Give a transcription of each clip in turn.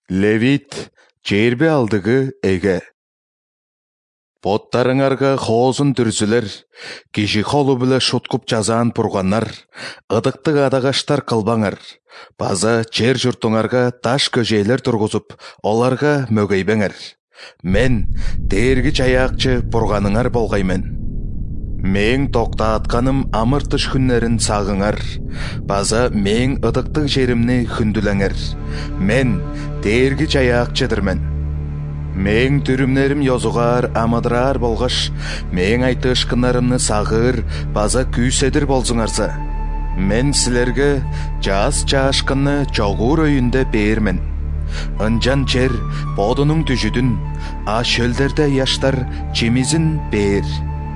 Левит жербе алдыгы эге. Боттарыңарга хоозун түрзүлер, киши холу биле шуткуп жазаан пурганнар, ыдыктык адagaштар кылбаңар. База жер журтуңарга таш көжейлер тургузуп, оларга мөгөйбеңер. Мен дээрги чаяакчы пурганыңар болгаймен. Мең токтаатканым амыртыш күннерин сагыңар. База мең ыдыктык жеримни хүндүлеңер. Мен дээрги чаяакчыдырмен. Мең түрүмнерим йозугар, амыдырар болгош, мең айтышкынарымны сагыр, база күйседир болзуңарса. Мен силерге жаз чаашкынны чогуур өйүндө бермен. Ынжан жер бодунуң түжүдүн, а шөлдерде яштар чемизин бер.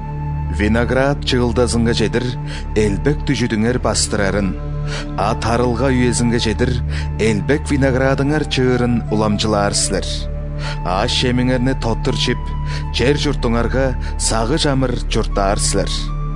Виноград чыгылдазынга жедир, элбек түжүдүңер бастырарын, а тарылга үйезинге жедир, элбек виноградыңар чыырын уламжылар силер. А шемиңерни тоттурчип, жер журтуңарга сагы жамыр журтаар силер.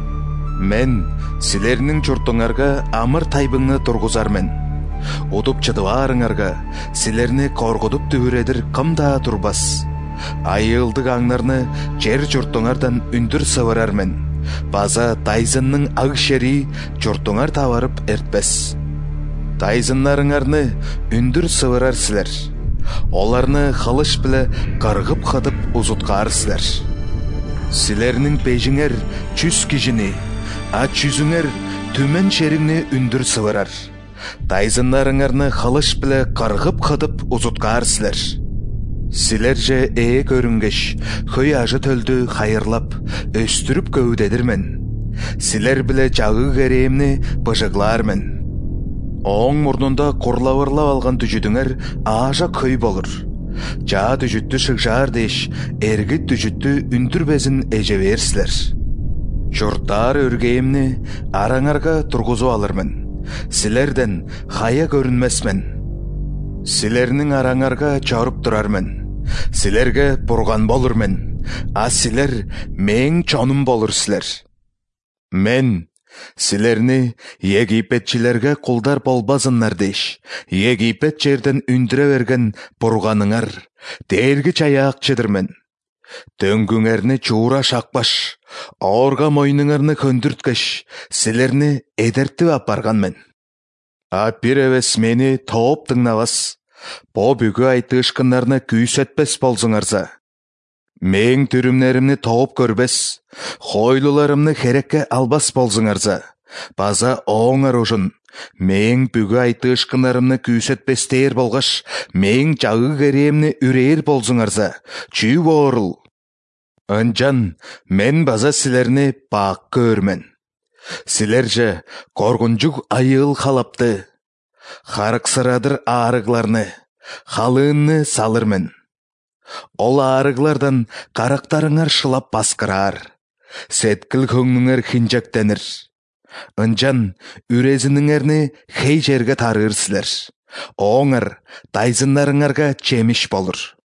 Мен силернин журтуңарга амыр тайбыңны тургузармен. Удуп чыдыбаарыңарга силерни коргудуп түбүредир кымда турбас. Айылдык аңнарны жер журтуңардан үндүр сыбырармен. База тайзынның аг шери журтуңар табарып эртпес. Тайзыннарыңарны үндүр сыбырар силер. Оларны хылыш биле кыргып кыдып узуткаар силер. Силернин пежиңер чүз кишини, а чүзүңер түмен шериңни үндүр сыбырар. Тайзыннарыңарны хылыш биле кыргып кыдып узуткаар силер. Силер же көрүнгеш, хөй ажы төлдү хайырлап, өстүрүп көвдедирмен. Силер биле жагы керемни быжыглаармен. Оң мурнунда курлабырлап алган түжүдүңер ажа көй болур. Жаа түжүттү шыгжаар деш, эргит түжүттү үндүр безин эже берсилер. Журтаар өргейимни араңарга тургузуп алырмын. Силерден хая көрүнмесмен. Силернин араңарга чоруп турармын. Силерге бурган болурмен, а силер мең чонум болур силер. Мен силерни Египетчилерге кулдар болбазыннар деш, Египет жерден үндүрө берген бурганыңар, дээрги чаяакчыдырмен. Төңгүңерни чуура шакпаш, оорга мойнуңарны көндүрткеш, силерни эдертип апарганмен. А бир эвес мени тооп тыңнабас, бо бүгү айтышкындарны күйсетпес болзуңарса. Мең түрүмнеримни тооп көрбес, хойлуларымны херекке албас болзуңарса. База оңар ужун, мең бүгү айтышкындарымны күйсетпестер болгош, мең жагы керемни үрээр болзуңарса, чүй боорул. Ынжан мен база силерни бак көрмөн. Силер же коргунжук айыл халапты, харыксырадыр арыгларны, халыынны салырмын. Ол арыглардан карактарыңар шылап баскыраар, сеткил көңнүңер хинжектенир. Ынжан үрезиниңерни хей жерге тарыр силер. Оңар тайзындарыңарга чемиш болур.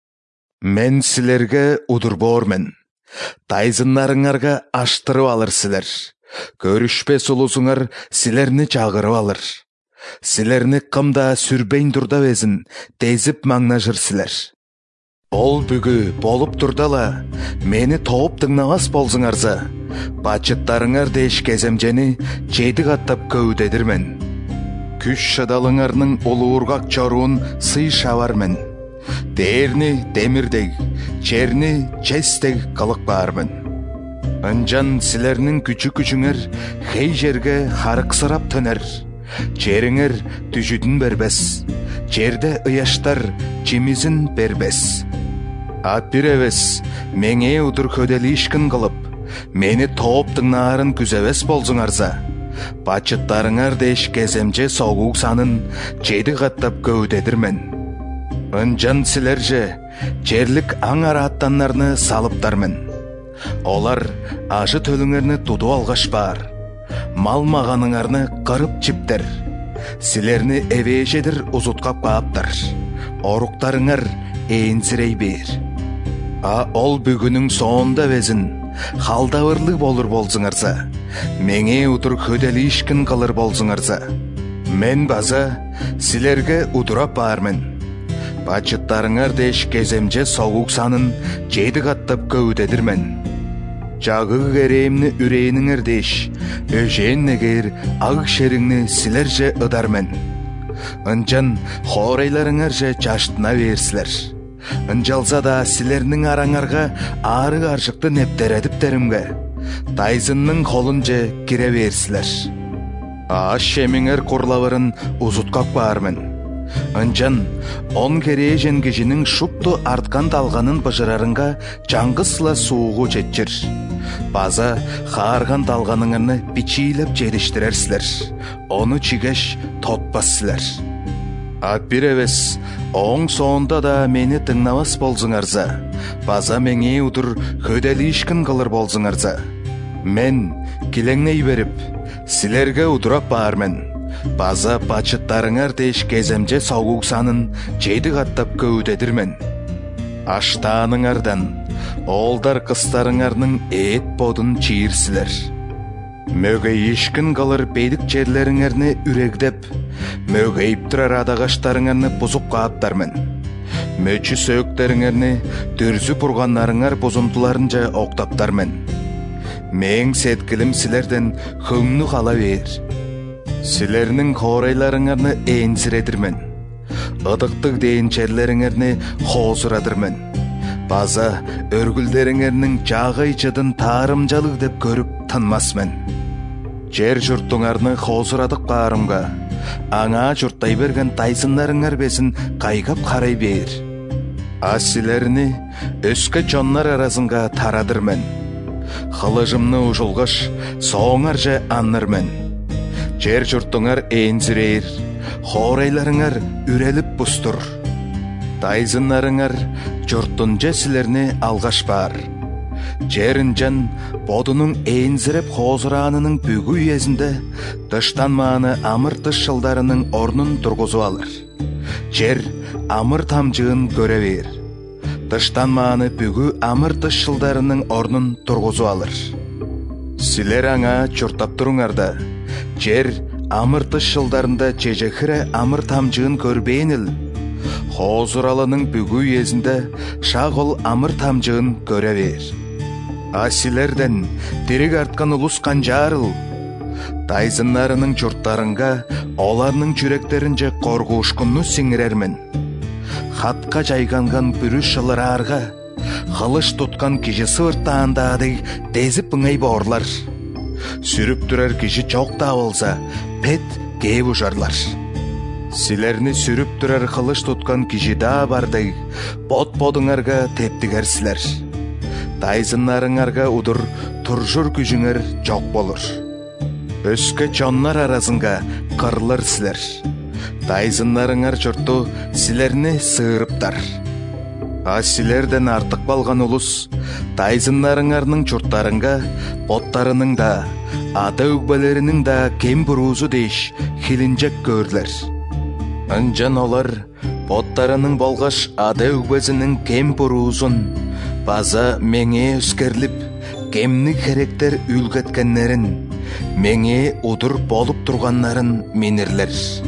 Мен силерге удур боормен. Тайзындарыңарга аштырып алыр силер. Көрүшпес улусуңар силерни чагырып алыр. Силерни кымда сүрбейн турда безин тезип маңнажыр силер. Ол бүгү болуп турдала, мени тооп тыңнабас болзуңарса, бачыттарыңар деш кеземжени жеди каттап көвдедирмен. Күч шыдалыңарның улуургак чоруун сый шабармен. Дээрни демирдег, черни честег кылык баармын. Ынжан силернин күчүңөр хей жерге харыксырап төнер. Жериңер түжүдүн бербес, жерде ыяштар чимизин бербес. А бир эвес меңе удур көделишкин кылып, мени тооп тыңнаарын күзебес болзуңарса, бачыттарыңар деш кеземже согук санын жеди каттап көвдедирмен. Ынжан силер же жерлик аң араттаннарны салыптармын. Олар ажы төлүңөрнү тудуп алгаш бар, мал маганыңарны кырып чиптер. Силерни эвежедир узуткап кааптар, оруктарыңар ээнсирей бер. А ол бүгүнүң соонда безин халдабырлы болур болзуңарса, меңе утур көделишкин кылыр болзуңарса, мен база силерге удурап баармын. Бачыттарыңар деш кеземже соғук санын жейді қаттап көудедірмен. Жағы керемні үрейніңер деш, өжен негер ақ шеріңні сілерже ыдармен. Înчан хорайларыңар же чаштына берсілер. Înчалса да сілернің араңарға ары қаршықты нептередіп терімге. Тайзынның қолын же кире берсілер. Аш шемеңер қорлавырын ұзытқап бармен. Înчан он кережен кежінің шупту артқан талғанын быжырарынға жаңғысла суығы жетчір. База қарған талғаныңырны пичилеп жетіштірерсілер. Оны чигеш тотпассілер. Ат біревес, оң соңында да мені тыңнавас болзыңарза. База меңе удыр көделишкін қылыр болзыңарза. Мен килеңней беріп, сілерге удырап бармен. База бачыттарыңар деш кеземже соғук санын жейді қаттап көудедірмен. Аштаныңардан, олдар қыстарыңарның ет бодын чиірсілер. Мөгей ешкін қалыр бейдік жерлеріңерні үрегдеп, мөгейіп тұрар адағаштарыңарны бұзып қаптармен. Мөчі сөктеріңерні дүрзі бұрғанларыңар бұзымдыларынша оқтаптармен. Мен сеткілім сілерден хүңні қала бер. Сілерінің хорайларыңарны әнсіредірмен. Ыдықтық дейін жерлеріңерні қозырадырмен. База өргүлдеріңернің жағай жыдын тарымжалық деп көріп тынмасмен. Жер жұрттыңарны қозырадық қарымға, аңа жұрттай берген тайсынларыңар бесін қайгап қарай бер. Асилеріні өскі жонлар арасынға тарадырмен. Қылыжымны ұжылғыш соңар же аннырмен. Жер жұрттыңар әнзірейір, хорайларыңар үреліп бұстыр. Тайзынларыңар жұрттын жесілеріне алғаш бар. Жерінжан бодының әнзіреп қозыранының бүгі езінде дыштан маны амыр тыш жылдарының орнын тұрғызу алыр. Жер амыр тамжығын көре бер. Дыштан маны бүгі амыр тыш жылдарының орнын тұрғызу алыр. Сілер аңа жұрттап тұрыңарда, жер амыр тыш жылдарында жежекірі амыр тамжығын көрбейініл. Хозыралының бүгі езінде шағыл амыр тамжығын көре бер. Асилерден дерек артқан ұлыс қанжарыл. Тайзынларының жұрттарынға оларының жүректерінже қорғы ұшқынны сіңірермен. Хатқа жайғанған бүріш жылырарға, қылыш тұтқан кежі сывырттағандағыдай дезіп бұңай борлар. Сүріп тұрар кежі жоқта болса, пет кеп ұжарлар. Сілерні сүріп тұрар қылыш тұтқан кежі да барды, бот-бодыңарға тептігерсілер. Тайзынларыңарға ұдыр тұржыр күжіңер жоқ болыр. Өскі жонлар арасынға қырлыр сілер. Тайзынларыңар жұртты сілерні сығырыптар. Асилерден артық балған ұлыс, тайзынларыңарның жұрттарыңға боттарының да, ата өкбелерінің да кем бұрузу дейш хилінжек көрлер. Înчан олар боттарының болғаш ата өкбезінің кем бұрузын база меңе өскерліп, кемні керектер үлгеткенлерін, меңе ұдыр болып тұрғанларын менерлер.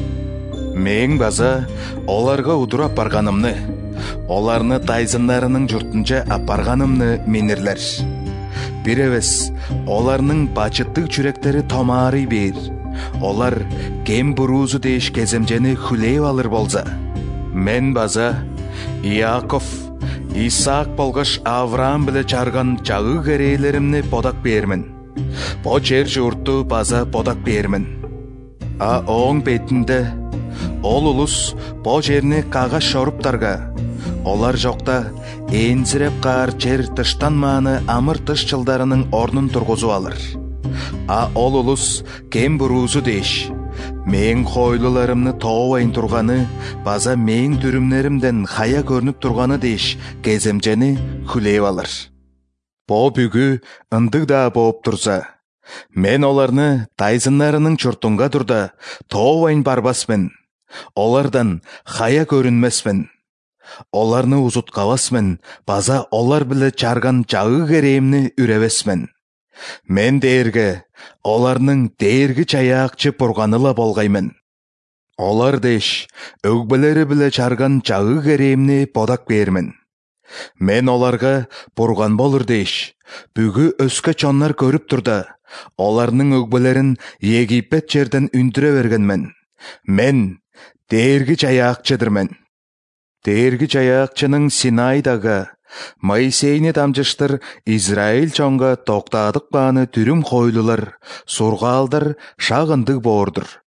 Мен база оларға ұдыр апарғанымны, оларны тайзынларының жұртынша апарғанымны менерлер. Біревес, оларның бачыттық жүректері томары бер. Олар кем бұрузу дейш кеземжені хүлейіп алыр болса. Мен база Иаков, Исаак болғаш Авраам біле чарған жағы керейлерімні бодақ бермін. Бо жер жұртты база бодақ бермін. А оң бетінде ол ұлыс бо жерні қаға шорыптарға. Олар жоқта әнзіреп қар жер тыштан маны амыр тыш жылдарының орнын тұрғызу алыр. А ол ұлыс кем бұрузу дейш. Мен қойлыларымны тоуайын тұрғаны, база мен дүрімлерімден қая көрініп тұрғаны дейш кеземжені хүлейіп алыр. Бо бүгі ындық да болып тұрса, мен оларны тайзынларының жұртынға тұрда тоуайын барбасмен, олардан қая көрінмесмен. Оларны ұзытқавасмен, база олар білі чарған жағы керейімні үревесмен. Мен дерге, оларның дергі чаяқчы бұрғаныла болғаймен. Олар деш, өгбелері біле чарган чағы керемні подак бермін. Мен оларға бұрған болыр деш, бүгі өске чоннар көріп тұрда, оларның өгбелерін Египет жерден үндіре бергенмен. Мен дергіч аяқчыдырмен. Дергіч аяқчының Синайдағы Моисейне дамжыштыр Израиль чонға тоқтадық баны түрім қойлылар, сурғалдар шағындық бордыр.